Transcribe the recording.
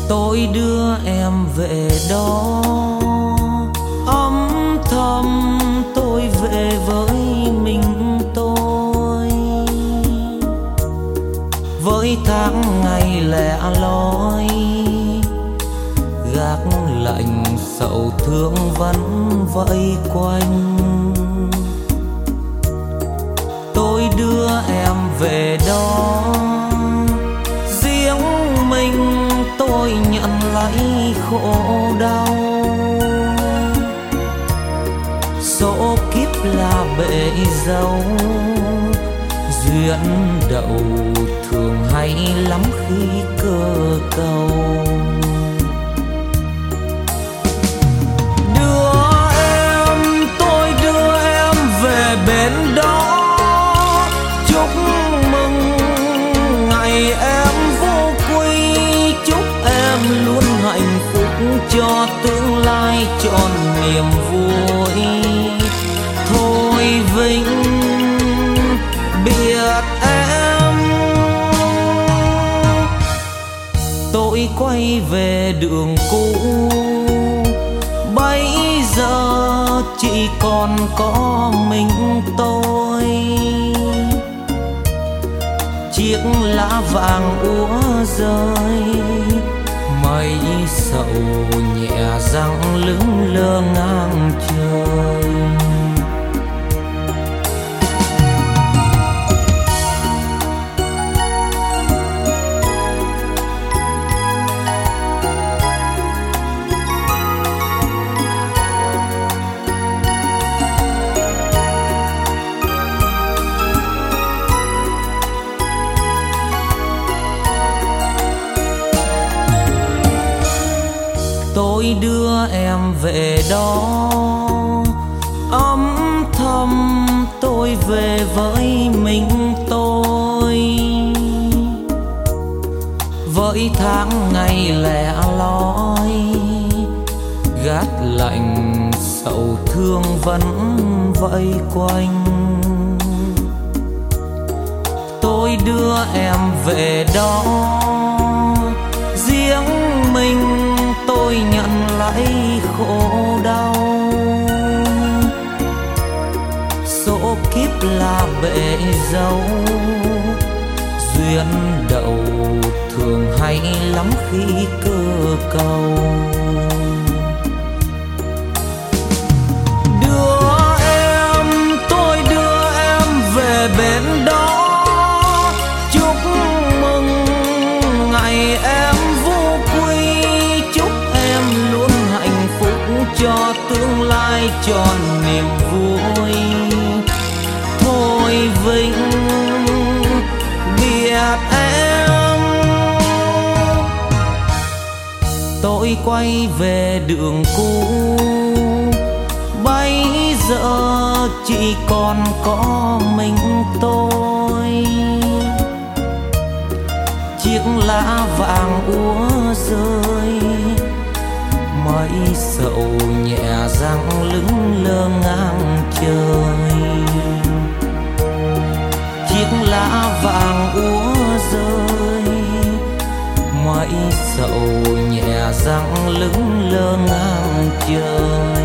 Tôi đưa em về đó, âm thầm tôi về với mình tôi, với tháng ngày lẻ loi gác lạnh sầu thương vẫn vây quanh. Tôi đưa em về đó, riêng mình tôi nhận lấy khổ đau. Số kiếp là bể dâu, duyên đậu thường hay lắm khi cơ cầu. Tôi đưa em về bên đó, chúc mừng ngày em vô quy, chúc em luôn hạnh phúc cho tương lai tròn niềm vui. Thôi vĩnh biệt em, tôi quay về đường cũ. Bây giờ chỉ còn có mình tôi, chiếc lá vàng úa rơi, mây sầu nhẹ răng lững lơ ngang trời. Tôi đưa em về đó, âm thầm tôi về với mình tôi, với tháng ngày lẻ loi gác lạnh sầu thương vẫn vây quanh. Tôi đưa em về đó, riêng mình tôi nhận lấy khổ đau. Số kiếp là bể dâu, duyên đậu thường hay lắm khi cơ cầu. Tôi đưa em về bên đó, chúc mừng ngày em vô quy, chúc em luôn hạnh phúc cho tương lai tròn niềm vui. Thôi vĩnh biệt em, tôi quay về đường cũ. Bây giờ chỉ còn có mình tôi, chiếc lá vàng úa rơi, mây sầu nhẹ răng lững lơ ngang trời. Chiếc lá vàng úa rơi, mây sầu nhẹ răng lững lơ ngang trời.